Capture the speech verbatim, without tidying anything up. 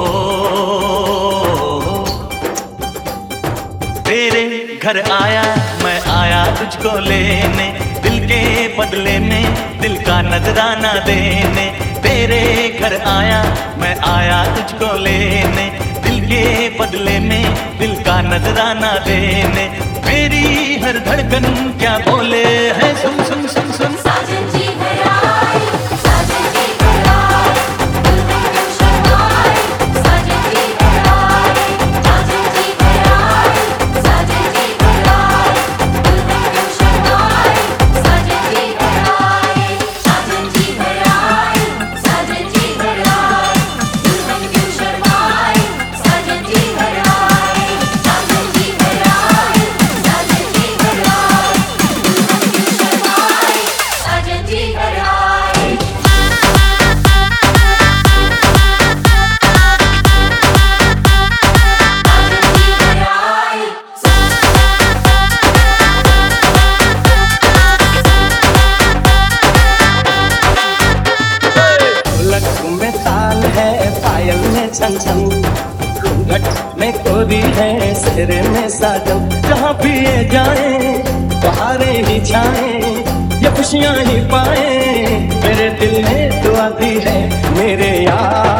तेरे घर आया मैं आया तुझको लेने, दिल के बदले में दिल का नजराना देने। तेरे घर आया मैं आया तुझको लेने, दिल के बदले में दिल का नजराना देने। मेरी हर धड़कन क्या बोले है, सुन सुन सुन सुन। साजन जी घर आए, साजन जी घर आए, दुल्हन क्यों शर्माए। साजन जी घर आए, साजन जी घर आए, साजन जी घर आए, दुल्हन क्यों शर्माए। साजन जी घर आए, साजन जी घर आए, साजन जी घर आए, दुल्हन क्यों शर्माए। साजन जी घर आए, साजन जी घर आए, साजन जी घर आए, दुल्हन क्यों शर्माए। साजन जी घर आए। ढोलक में ताल है, पायल में छन छन, घूंघट में कोरी है, सेरे में साजन। जहाँ भी ये जाए बहारे ही छाए, ये खुशियाँ ही पाए। मेरे दिल ने दुआ दी है मेरे यार।